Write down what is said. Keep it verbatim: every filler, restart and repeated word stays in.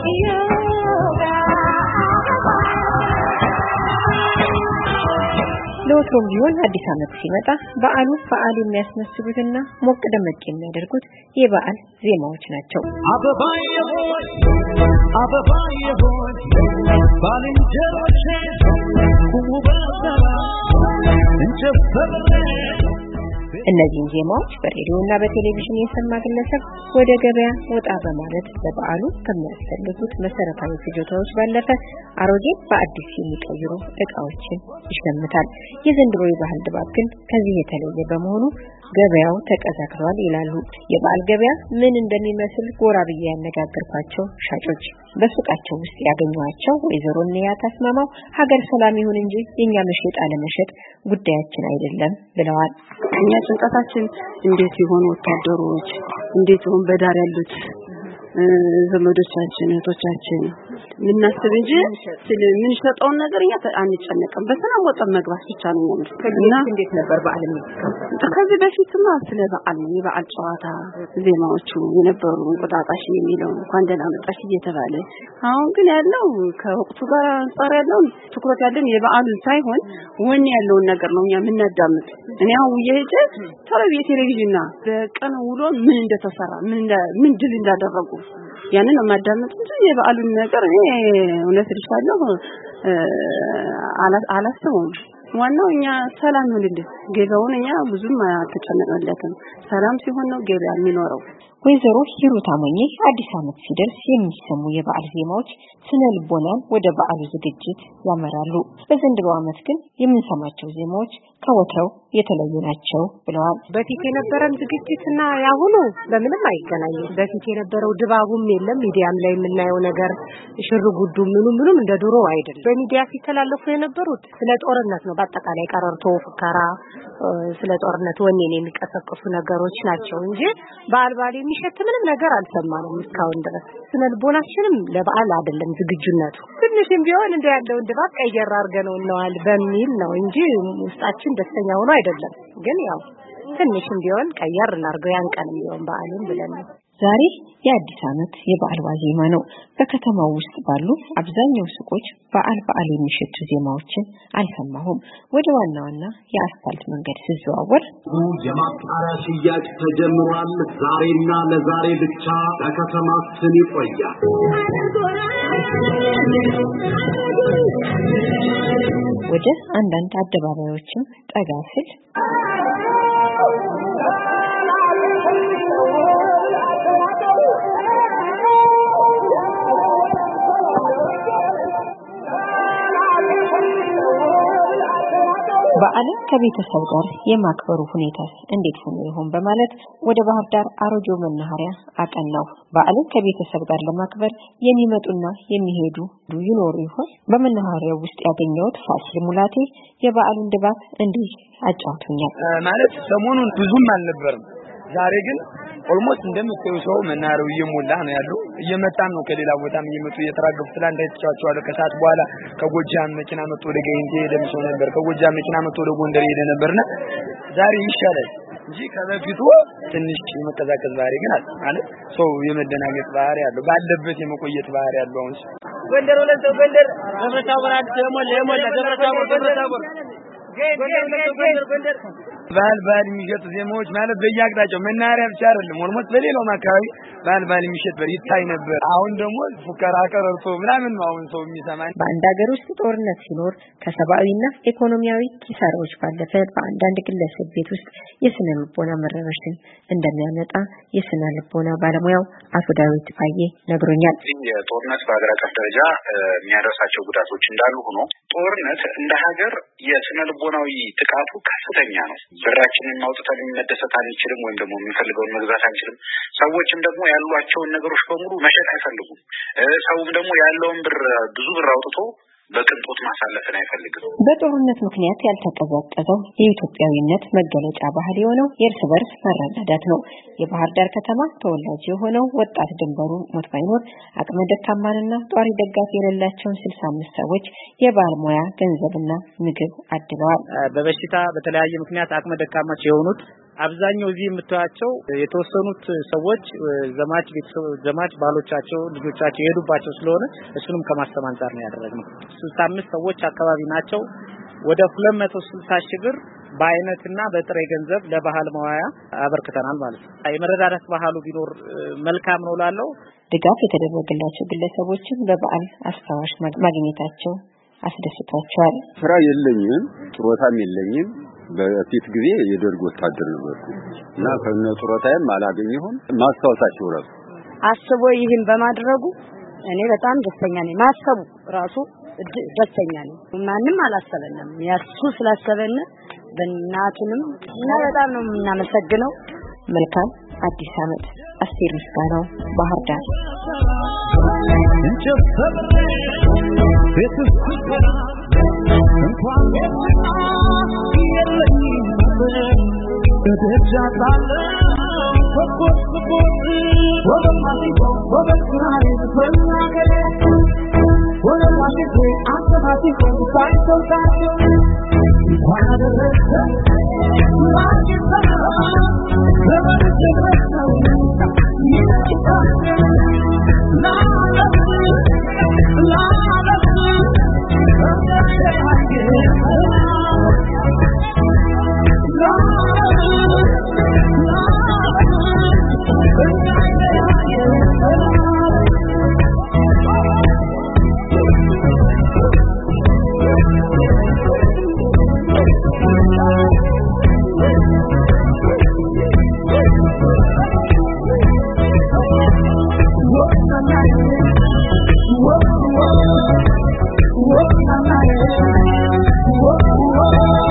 ለወትሮም ቢሆን አዲስ ዓመት ሲመጣ በዓሉ በዓል የሚያስመስሉትና ሞቅ ደመቅ የሚያደርጉት የበዓል ዜማዎች ናቸው። አበባዬ ሆይ አበባዬ ሆይ ባልንጀሮቼ ቁሙ በተራ እንጨፍር። እነዚህ ዜማዎች በሬዲዮና በቴሌቪዥን የሰማ ግለሰብ ወደ ገበያ ወጣ በማለት ለበዓሉ ከሚያስፈልጉት መሰረታዊ ፍጆታዎች ባለፈ አሮጌ በአዲስ የሚቀይሩ እቃዎችን ይሸምታል። የዘንድሮ የባህል ድባብ ግን ከዚህ የተለየ በመሆኑ ገበያው ተቀዛቅዟል ይላሉ የበዓል ገበያ ምን እንደሚመስል ጎራ ብዬ ያነጋገርኳቸው ሻጮች። በሱቃቸው ውስጥ ያገኘዋቸው ወይዘሮ ንያ ታስማማው ሀገር ሰላም ይሁን እንጂ የኛ መሸጥ አለመሸጥ ጉዳያችን አይደለም ብለዋል። እኛ ጭንቀታችን እንዴት ይሆን ወታደሮች እንዴት ይሆን በዳር ያሉት ዘመዶቻችን እህቶቻችን ምናስብ እንጂ ስለ ምን ሸጠው ነገር እኛ አንጨነቅም። በሰላም ወጣን መግባት ብቻ ነው የሚሆነው። እና እንዴት ነበር በዓል የሚከበረው? ከዚህ በፊትማ ስለ በዓል ነው የበዓል ጨዋታ ዜማዎቹ የነበሩ እንቁጣጣሽ የሚለው እንኳን ደህና መጣሽ እየተባለ አሁን ግን ያለው ከወቅቱ ጋር አንፃር ያለው ትኩረት ያለን የበዓሉን ሳይሆን ወኔ ያለውን ነገር ነው እኛ የምናዳምጥ። እኔ አሁን እየሄጀ ቴሌቪዥንና በቀን ውሎ ምን እንደተሰራ ምን ምን ድል እንዳደረጉ ያንን ማዳመጥ እንጂ የበዓሉን ነገር እኔ እውነት ልሻለሁ አላስበውም። ዋናው እኛ ሰላም ነው ልል ገበያውን እኛ ብዙም አትጨነቅለትም። ሰላም ሲሆን ነው ገበያ የሚኖረው። ወይዘሮ ሂሩት አሞኜ አዲስ ዓመት ሲደርስ የሚሰሙ የበዓል ዜማዎች ስነ ልቦናን ወደ በዓሉ ዝግጅት ያመራሉ። በዘንድሮ ዓመት ግን የምንሰማቸው ዜማዎች ከወትሮው የተለዩ ናቸው ብለዋል። በፊት የነበረን ዝግጅትና ያሁኑ በምንም አይገናኝም። በፊት የነበረው ድባቡም የለም። ሚዲያም ላይ የምናየው ነገር ሽር ጉዱ ምኑ ምኑም እንደ ድሮ አይደለም። በሚዲያ ሲተላለፉ የነበሩት ስለ ጦርነት ነው። በአጠቃላይ ቀረርቶ ፍካራ ስለ ጦርነት ወኔን የሚቀሰቅሱ ነገሮች ናቸው እንጂ በዓል በዓል የሚሸት ምንም ነገር አልሰማንም እስካሁን ድረስ። ስነ ልቦናችንም ለበዓል አይደለም ዝግጁነቱ። ትንሽም ቢሆን እንደ ያለው ድባብ ቀየር አድርገነው እንዋል በሚል ነው እንጂ ውስጣችን ደስተኛ ሆኖ አይደለም። ግን ያው ትንሽም ቢሆን ቀየር እናርገው ያንቀንም ቢሆን በዓልን ብለን ነው። ዛሬ የአዲስ ዓመት የበዓል ዋዜማ ነው። በከተማው ውስጥ ባሉ አብዛኛው ሱቆች በዓል በዓል የሚሸቱ ዜማዎችን አልሰማሁም። ወደ ዋና ዋና የአስፋልት መንገድ ሲዘዋወር የማጣሪያ ሽያጭ ተጀምሯል። ዛሬና ለዛሬ ብቻ በከተማችን ይቆያል። ወደ አንዳንድ አደባባዮችም ጠጋ ሲል በዓልን ከቤተሰብ ጋር የማክበሩ ሁኔታስ እንዴት ሆኖ ይሆን በማለት ወደ ባህር ዳር አሮጆ መናኸሪያ አቀናው። በዓልን ከቤተሰብ ጋር ለማክበር የሚመጡና የሚሄዱ ይኖሩ ይሆን? በመናኸሪያው ውስጥ ያገኘሁት ፋሲል ሙላቴ የበዓሉን ድባብ እንዲህ አጫውቶኛል። ማለት ሰሞኑን ብዙም አልነበርም። ዛሬ ግን ኦልሞስት እንደምታዩ ሰው መናኸሪያው እየሞላ ነው ያለው። እየመጣን ነው ከሌላ ቦታም እየመጡ እየተራገፉ ስላንተ ተጫዋቹ ከሰዓት በኋላ ከጎጃም መኪና መጥቶ ወደ ጋይንቴ ሄደም ሰው ነበር። ከጎጃም መኪና መጥቶ ወደ ጎንደር ሄደ ነበርና ዛሬ ይሻላል እንጂ ከበፊቱ ትንሽ መቀዛቀዝ ባህሪ ግን አለ ማለት ሰው የመደናገጥ ባህሪ አለው። ባለበት የመቆየት ባህሪ አለው። አሁን ጎንደር ወለደ ጎንደር ደብረታቦር አዲስ የሞላ የሞላ ደብረታቦር ደብረታቦር ባል ባል የሚሸጥ ዜማዎች ማለት በየአቅጣጫው መናኸሪያ ብቻ አይደለም ኦልሞስት በሌላው አካባቢ ባል ባል የሚሸጥ በር ይታይ ነበር። አሁን ደግሞ ፉከራ ቀረርቶ ምናምን ነው አሁን ሰው የሚሰማኝ። በአንድ ሀገር ውስጥ ጦርነት ሲኖር ከሰብአዊና ኢኮኖሚያዊ ኪሳራዎች ባለፈ በአንዳንድ ግለሰብ ቤት ውስጥ የስነ ልቦና መረበሽን እንደሚያመጣ የስነ ልቦና ባለሙያው አቶ ዳዊት ፋዬ ነግሮኛል። የጦርነት በሀገር አቀፍ ደረጃ የሚያደርሳቸው ጉዳቶች እንዳሉ ሆኖ ጦርነት እንደ ሀገር የስነ ልቦናዊ ጥቃቱ ከፍተኛ ነው። ብራችንን ማውጣት መደሰት አንችልም ወይም ደግሞ የምንፈልገውን መግዛት አንችልም። ሰዎችም ደግሞ ያሏቸውን ነገሮች በሙሉ መሸጥ አይፈልጉም። ሰውም ደግሞ ያለውን ብር ብዙ ብር አውጥቶ በቅንጦት ማሳለፍን አይፈልግም። በጦርነት ምክንያት ያልተቀዘቀዘው የኢትዮጵያዊነት መገለጫ ባህል የሆነው የእርስ በርስ መረዳዳት ነው። የባህር ዳር ከተማ ተወላጅ የሆነው ወጣት ድንበሩ ሞትባይኖር አቅመ ደካማንና ጧሪ ደጋፊ የሌላቸውን ስልሳ አምስት ሰዎች የባለሙያ ገንዘብና ምግብ አድለዋል። በበሽታ በተለያየ ምክንያት አቅመ ደካማች የሆኑት አብዛኛው እዚህ የምታያቸው የተወሰኑት ሰዎች ዘማች ቤተሰብ ዘማች ባሎቻቸው ልጆቻቸው የሄዱባቸው ስለሆነ እሱንም ከማስተማር አንፃር ነው ያደረግነው። ስልሳ አምስት ሰዎች አካባቢ ናቸው። ወደ ሁለት መቶ ስልሳ ሺህ ብር በአይነትና በጥሬ ገንዘብ ለባህል መዋያ አበርክተናል ማለት ነው። የመረዳዳት ባህሉ ቢኖር መልካም ነው ላለው ድጋፍ የተደረገላቸው ግለሰቦችን በበዓል አስታዋሽ ማግኘታቸው አስደስቷቸዋል። ስራ የለኝም፣ ጥሮታም የለኝም። በፊት ጊዜ የደርግ ወታደር ነበርኩ እና ከነ ጥሮታዬም አላገኘሁም። ማስታወሳቸው ራሱ አስቦ ይህን በማድረጉ እኔ በጣም ደስተኛ ነኝ። ማሰቡ ራሱ ደስተኛ ነኝ። ማንንም አላሰበንም፣ ያሱ ስላሰበን በእናቱንም እና በጣም ነው የምናመሰግነው። መልካም አዲስ ዓመት። አስቴር ምስጋናው፣ ባህር ዳር። What am I to do? I'm